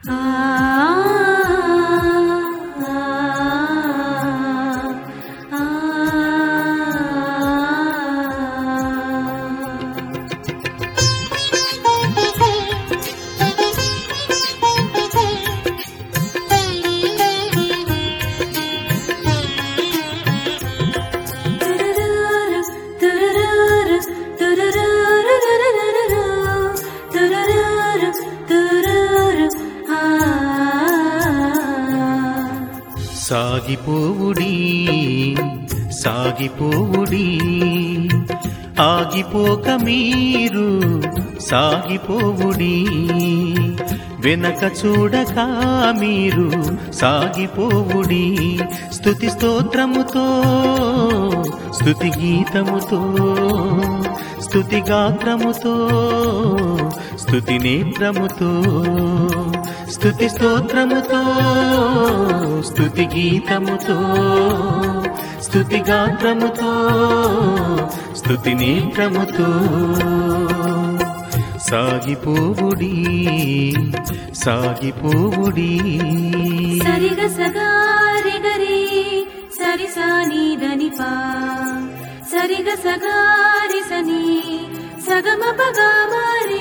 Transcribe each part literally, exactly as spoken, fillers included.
సాగిపోవుడి సాగిపోవుడి ఆగిపోక మీరు సాగిపోవుడి వెనక చూడక మీరు సాగిపోవుడి స్తుతి స్తోత్రముతో స్తుతి గీతముతో స్తుతి గాత్రముతో స్తుతి నేత్రముతో స్తుతి స్తోత్రముతో స్తుతి గీతముతో స్తుతి గాత్రముతో స్తుతి నేత్రముతో సాగిపోవుడి సాగిపోవుడి సరిగ సగారి గరి సరి సాని దని పా సరిగ సగారి సని సగమ పగా మారే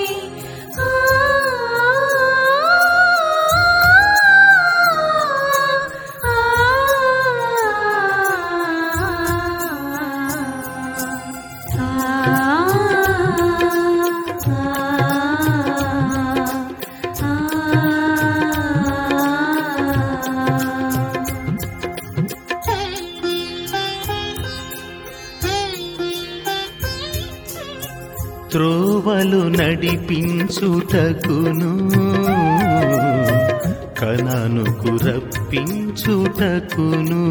త్రోవలు నడిపించుటకును కననుకు రప్పించుటకును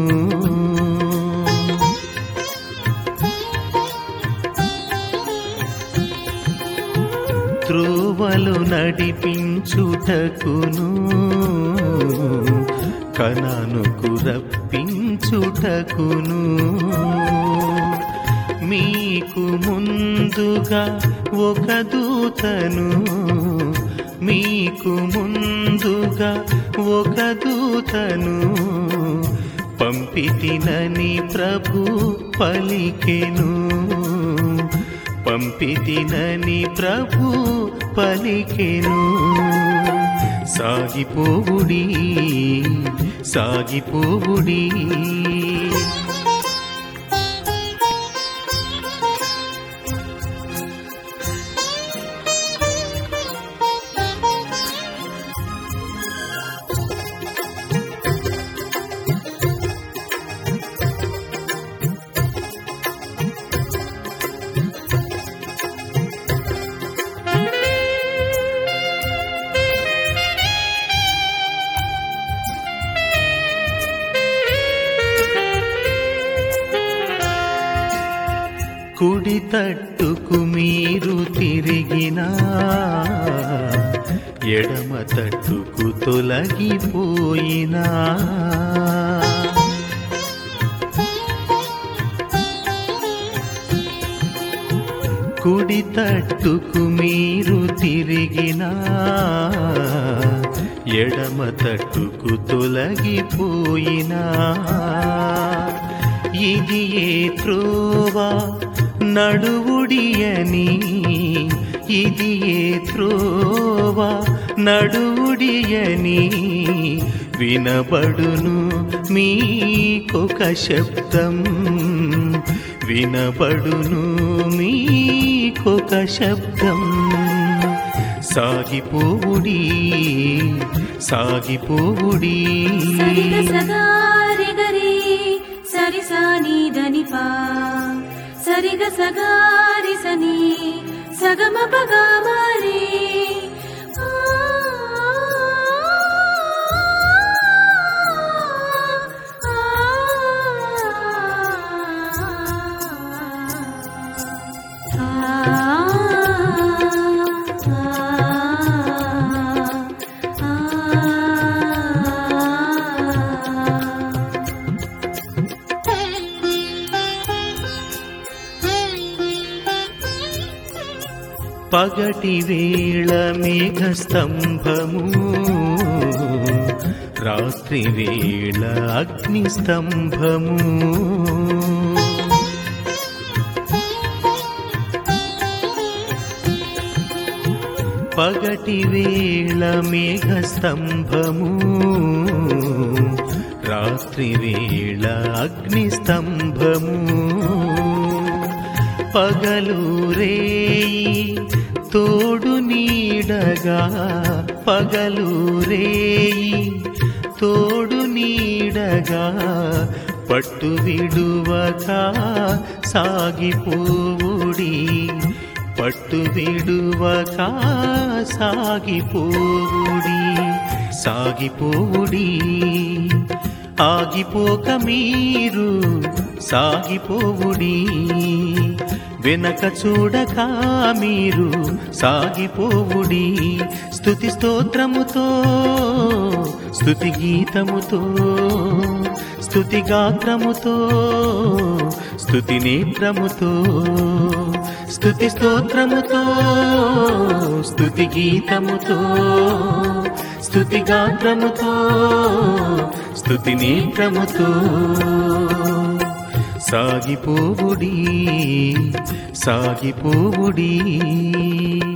త్రోవలు నడిపించుటకును కననుకు రప్పించుటకును మీకు ముందుగా ఒక దూతను మీకు ముందుగా ఒక దూతను పంపితినని ప్రభు పలికెను పంపితినని ప్రభు పలికెను సాగిపోవుడి సాగిపోవుడి కుడి తట్టుకు మీరు తిరిగినా ఎడమ తట్టుకు తొలగిపోయినా కుడి తట్టుకు మీరు తిరిగినా ఎడమ తట్టుకు తొలగిపోయినా ఇది ఏ త్రోవా నడువుడియని ఇది ఏ త్రోవా నడువుడియని వినబడును మీకొక శబ్దం వినబడును మీకొక శబ్దం సాగిపోవుడి సాగిపోవుడి సరిగ సగారి గరి సరి సాని దని పా సరిగ సగారి సని సగమ పగా మారే పగటి వేళ మేఘస్తంభము రాత్రి వేళ అగ్నిస్తంభము పగటి వేళ మేఘస్తంభము రాత్రి వేళ అగ్నిస్తంభము పగలు రేయి తోడు నీడగా పగలు రేయి తోడు నీడగా పట్టు విడువక సాగిపోవుడి పట్టు విడువక సాగిపోవుడి సాగిపోవుడి ఆగిపోక మీరు సాగిపోవుడి వెనక చూడక మీరు సాగిపోవుడి స్తుతి స్తోత్రముతో స్తుతి గీతముతో స్తుతి గాత్రముతో స్తుతి నేత్రముతో స్తుతి స్తోత్రముతో స్తుతి గీతముతో స్తుతి గాత్రముతో స్తుతి నేత్రముతో సాగిపోవుడి సాగిపోవుడి